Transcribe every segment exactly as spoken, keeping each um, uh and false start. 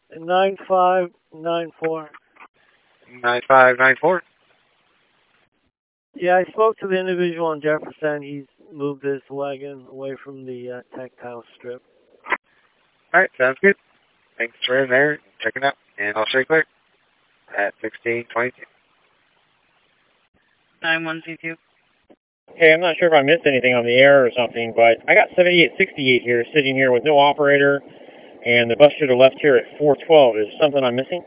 nine five nine four. nine five nine four. Yeah, I spoke to the individual on Jefferson. He's moved his wagon away from the uh, tactile strip. All right, sounds good. Thanks for in there checking out, and I'll show you clear at sixteen twenty-two. nine one two two. Hey, I'm not sure if I missed anything on the air or something, but I got seventy-eight sixty-eight here, sitting here with no operator, and the bus should have left here at four twelve. Is there something I'm missing?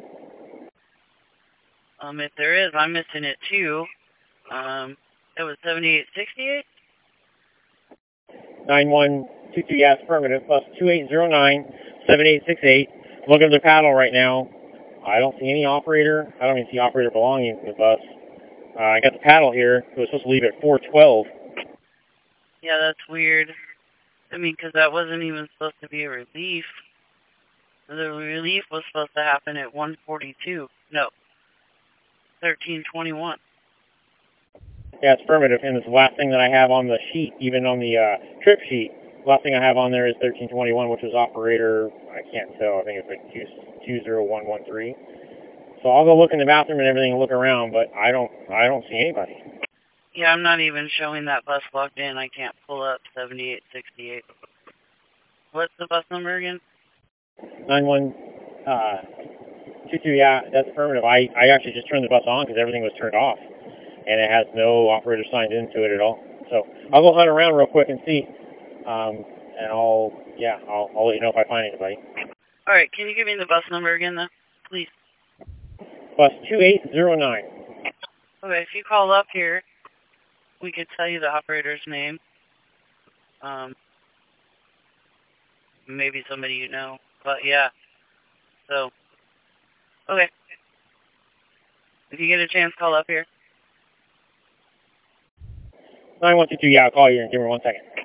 Um, if there is, I'm missing it too. Um, it was seventy-eight sixty-eight? nine one two two, yes, affirmative, bus two eight zero nine seven eight six eight. Looking at the paddle right now. I don't see any operator. I don't even see operator belonging to the bus. Uh, I got the paddle here. It was supposed to leave at four twelve. Yeah, that's weird. I mean, because that wasn't even supposed to be a relief. The relief was supposed to happen at one forty-two. No, thirteen twenty-one. Yeah, it's affirmative, and it's the last thing that I have on the sheet, even on the uh, trip sheet. The last thing I have on there is thirteen twenty-one, which was operator, I can't tell, I think it's like two zero one one three. So I'll go look in the bathroom and everything and look around, but I don't I don't see anybody. Yeah, I'm not even showing that bus logged in. I can't pull up seventy-eight sixty-eight. What's the bus number again? nine one two two, yeah, that's affirmative. I, I actually just turned the bus on because everything was turned off, and it has no operator signed into it at all. So I'll go hunt around real quick and see, um, and I'll, yeah, I'll, I'll let you know if I find anybody. All right, can you give me the bus number again, though, please? Bus two eight zero nine. Okay, if you call up here, we could tell you the operator's name. Um, maybe somebody you know, but yeah. So, okay. If you get a chance, call up here. nine one two two, yeah, I'll call you and give me one second.